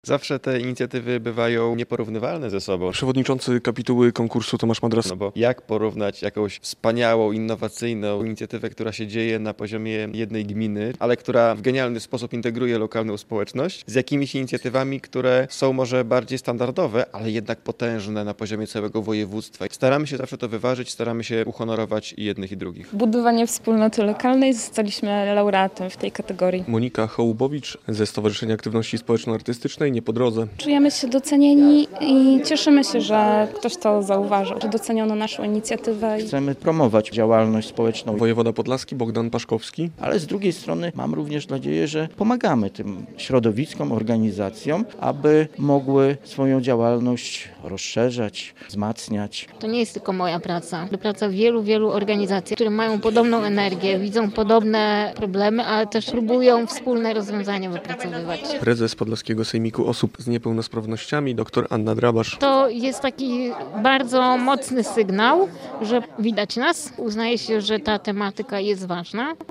Zawsze te inicjatywy bywają nieporównywalne ze sobą. Przewodniczący kapituły konkursu Tomasz Madras. No bo jak porównać jakąś wspaniałą, innowacyjną inicjatywę, która się dzieje na poziomie jednej gminy, ale która w genialny sposób integruje lokalną społeczność, z jakimiś inicjatywami, które są może bardziej standardowe, ale jednak potężne na poziomie całego województwa. Staramy się zawsze to wyważyć, staramy się uhonorować i jednych i drugich. Budowanie wspólnoty lokalnej, zostaliśmy laureatem w tej kategorii. Monika Hołubowicz ze Stowarzyszenia Aktywności Społeczno-Artystycznej Nie po drodze. Czujemy się docenieni i cieszymy się, że ktoś to zauważył, że doceniono naszą inicjatywę. Chcemy promować działalność społeczną, Wojewoda Podlaski Bogdan Paszkowski. ale z drugiej strony mam również nadzieję, że pomagamy tym środowiskom, organizacjom, aby mogły swoją działalność rozszerzać, wzmacniać. To nie jest tylko moja praca. To praca wielu organizacji, które mają podobną energię, widzą podobne problemy, ale też próbują wspólne rozwiązania wypracowywać. Prezes Podlaskiego Sejmiku Osób z Niepełnosprawnościami dr Anna Drabasz. To jest taki bardzo mocny sygnał, że widać nas, uznaje się, że ta tematyka jest ważna.